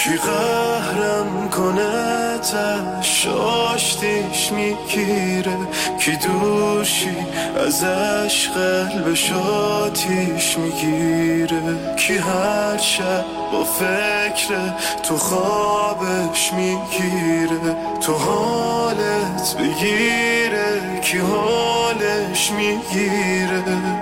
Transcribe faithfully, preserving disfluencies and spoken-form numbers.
کی قهرم کنه تش آشتیش میگیره، کی دوشی ازش قلبش آتیش میگیره، کی هر شب با فکر تو خوابش میگیره، تو حالت بگیره کی حالش میگیره.